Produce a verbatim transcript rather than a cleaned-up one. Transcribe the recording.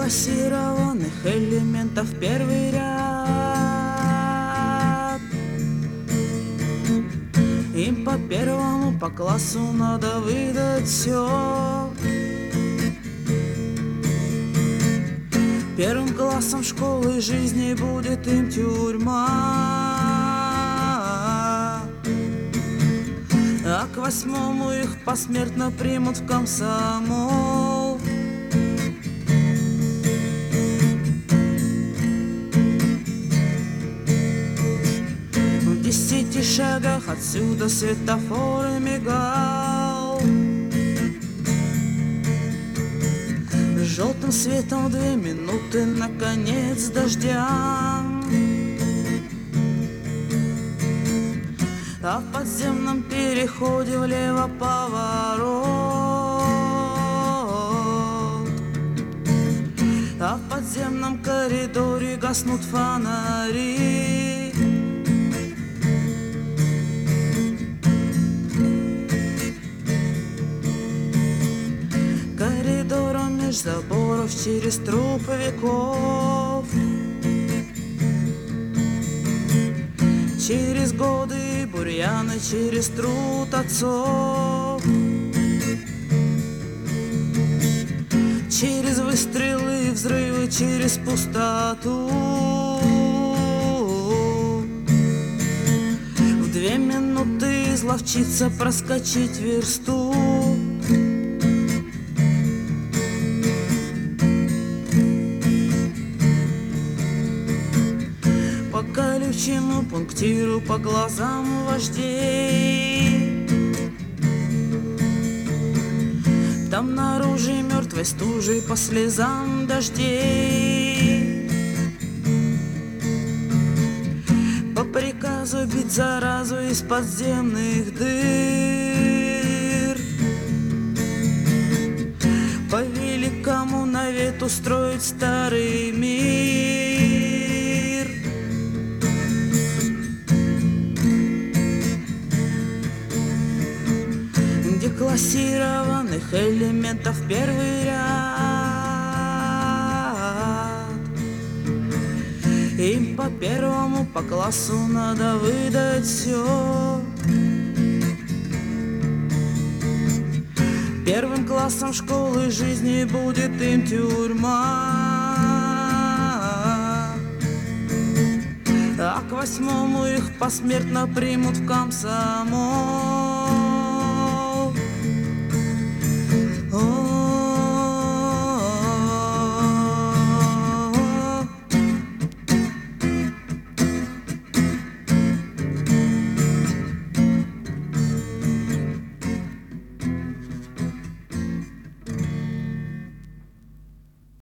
классированных элементов первый ряд. Им по первому по классу надо выдать все. Первым классом школы жизни будет им тюрьма, а к восьмому их посмертно примут в комсомол. В десяти шагах отсюда светофор мигал желтым светом две минуты, наконец, дождя. А в подземном переходе влево поворот, а в подземном коридоре гаснут фонари. Коридором меж заборов через трупы веков, через годы и бурьяны, через труд отцов, через выстрелы и взрывы, через пустоту. В две минуты изловчиться проскочить версту. По колючему пунктиру, по глазам вождей, там наружу мертвой стужей, по слезам дождей, по приказу бить заразу из подземных дыр, по великому навету строить старый мир. Классированных элементов первый ряд. Им по первому по классу надо выдать все. Первым классом школы жизни будет им тюрьма, а к восьмому их посмертно примут в комсомол.